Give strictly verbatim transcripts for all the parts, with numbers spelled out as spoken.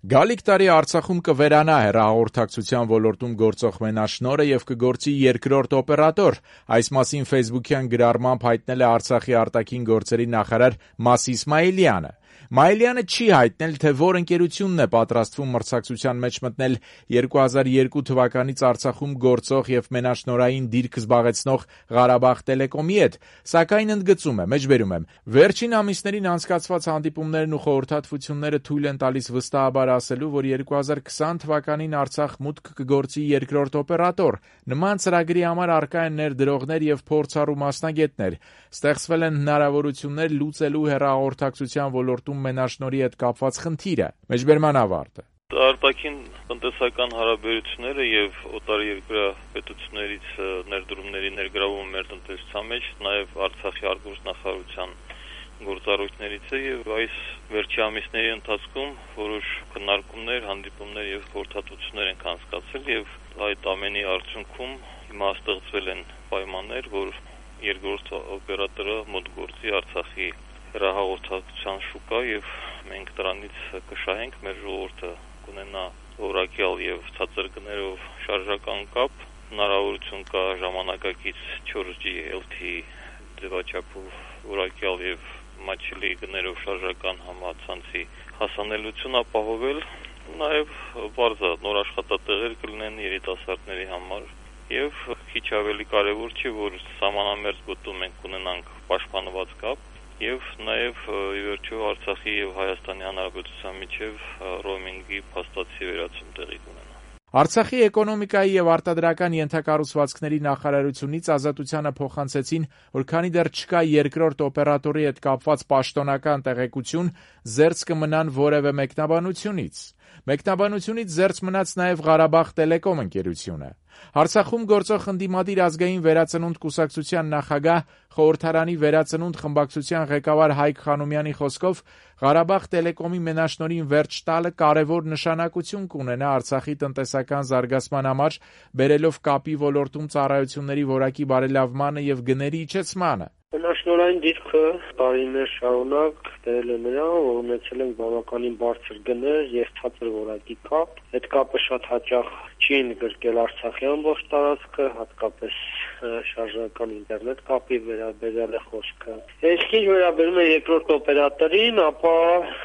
Գալիք տարի Արցախում կվերանա հեռահաղորդակցության ոլորտում գործող մենաշնորհը եւ կգործի երկրորդ օպերատոր։ Այս մասին ֆեյսբուքյան գրառմամբ հայտնել է Արցախի արտաքին գործերի նախարար Մաս Իսմայիլյանը։ Մայիլյանը չի հայտնել, թե որ ընկերությունն է պատրաստվում մրցակցության մեջ մտնել երկու հազար երկու թվականից Արցախում գործող եւ մենաշնորհային դիրք զբաղեցնող Ղարաբաղ Տելեկոմի հետ, սակայն ընդգծում է, մեջբերում եմ, վերջին ամիսներին անցկացված հանդիպումներն ու խորհրդատվությունները թույլ են տալիս վստահաբար ասելու, որ երկու հազար քսան թվականին Արցախ մուտք կգործի երկրորդ օպերատոր։ Նման ծրագրի համար առկա են ներդրողներ եւ փորձառու մասնագետներ։ Ստեղծվել են հնարավորություններ լուծելու հեռահաղորդակցության ոլորտում մենաշնորհի հետ կապված խնդիրը։ Մեջբերման ավարտը։ Արտաքին տնտեսական հարաբերությունները եւ օտարերկրյա պետություններից ներդրումների ներգրավումը մեր տնտեսության մեջ նաեւ Արցախի արտգործնախարարության գործառույթներից է եւ այս վերջի ամիսների ընթացքում որոշ քննարկումներ, հանդիպումներ եւ խորհրդատվություններ են անցկացել եւ այդ ամենի արդյունքում հիմա ստեղծվել են պայմաններ, որ երկրորդ օպերատորը մոտ գործի Արցախի հեռահաղորդակցության շուկա եւ մենք դրանից կշահենք, մեր ժողովուրդը կունենա որակյալ եւ ցածր գներով շարժական կապ, հնարավորություն կա ժամանակակից չորս ջի ել թի ի ձևաչափով որակյալ եւ մատչելի գներով շարժական համացանցի հասանելիություն ապահովել, նաեւ բարձր նոր աշխատատեղեր կլինեն երիտասարդների համար եւ քիչ ավելի կարեւոր չի, որ սահմանամերձ գոտում մենք ունենանք պաշտպանված կապ եւ նաեւ ի վերջո Արցախի եւ Հայաստանի Հանրապետության միջեւ ռոմինգի փաստացի վերացում տեղի կունենա։ Արցախի էկոնոմիկայի եւ արտադրական ենթակառուցվածքների նախարարությունից Ազատությանը փոխանցեցին, որ քանի դեռ չկա երկրորդ օպերատորի հետ կապված պաշտոնական տեղեկություն, զերծ կմնան որևէ մեկնաբանությունից։ Մեկնաբանությունից զերծ մնաց նաեւ Ղարաբաղ Տելեկոմ ընկերությունը։ Արցախում գործող ընդդիմադիր ազգային վերածնունդ կուսակցության նախագահ, խորհրդարանի վերածնունդ խմբակցության ղեկավար Հայկ Խանոմյանի խոսքով Ղարաբաղ Տելեկոմի մենաշնորհին վերջ տալը կարևոր նշանակություն կունենա Արցախի տնտեսական զարգացման համար, բերելով կապի ոլորտում ծառայությունների որակի բարելավմանը եւ գների իջեցմանը։ Մենաշնորհային դիրքը տարիներ շարունակ դերել է նրան, որ ունեցել են բավականին բարձր գներ եւ ցածր որակի կապ։ Այդ կապը շատ հաճախ չի ընդգրկել Արցախի ամբողջ տարածքը, հատկապես շարժական ինտերնետ կապի վերաբերյալ է խոսքը։ Իսկ ինչ վերաբերում է երկրորդ օպերատորին, ապա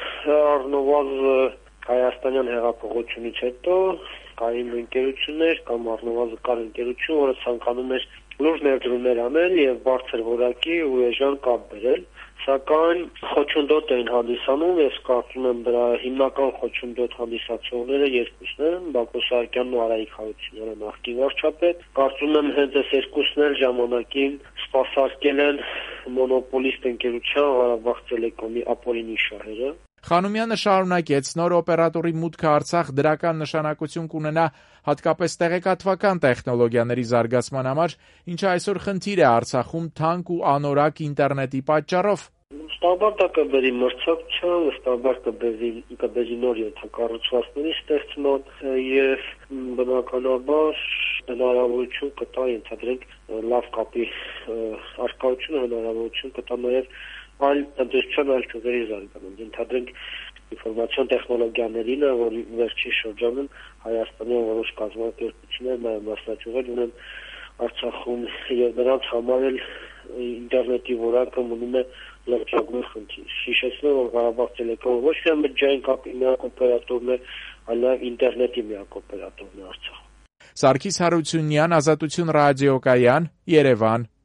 առնվազն հայաստանյան հեղափոխությունից հետո կային ընկերություններ կամ առնվազն կար ընկերություն, որը ցանկանում էր լուրջ ներդրումներ անել եւ բարձր որակի ու էժան կապ բերել, սակայն խոչընդոտ էին հանդիսանում, ես կարծում եմ դրա հիմնական խոչընդոտ հանդիսացողները երկուսն են, Բակո Սահակյանն ու Արայիկ Հարությունյանը նախկին վարչապետ։ Կարծում եմ հենց այս երկուսն էլ ժամանակին սպասարկել են մոնոպոլիստ ընկերության Ղարաբաղ Տելեկոմի ապօրինի շահերը։ Խանոմյանը շարունակեց, նոր օպերատորի մուտքը Արցախ դրական նշանակություն կունենա հատկապես տեղեկատվական տեխնոլոգիաների զարգացման համար, ինչը այսօր խնդիր է Արցախում թանկ ու անորակ ինտերնետի պատճառով։ Ստանդարտը կբերի մրցակցության, ստանդարտը կբերի նոր ենթակառուցվածքների ստեղծման եւ բնականաբար հնարավորություն կտա ենթադրենք լավ կապի արկայությունը, հնարավորություն կտա նաեւ այլ տնտեսության այլ ճյուղերի զարգանում։ Ենթադրենք ինֆորմացիոն տեխնոլոգիաներին, որ վերջին շրջանում Հայաստանի որոշ կազմակերպություններ նաև մասնաճյուղեր ունեն Արցախում եւ նրանց համար էլ ինտերնետի որակը մնում է լրջագույն խնդիր։ Հիշեցնեմ, որ Ղարաբաղ Տելեկոմը ոչ միայն բջջային կապի միակ օպերատորն է, այլ նաև ինտերնետի միակ օպերատորն է Արցախում։ Սարգիս Հարությունյան, Ազատություն ռադիոկայան, Երևան։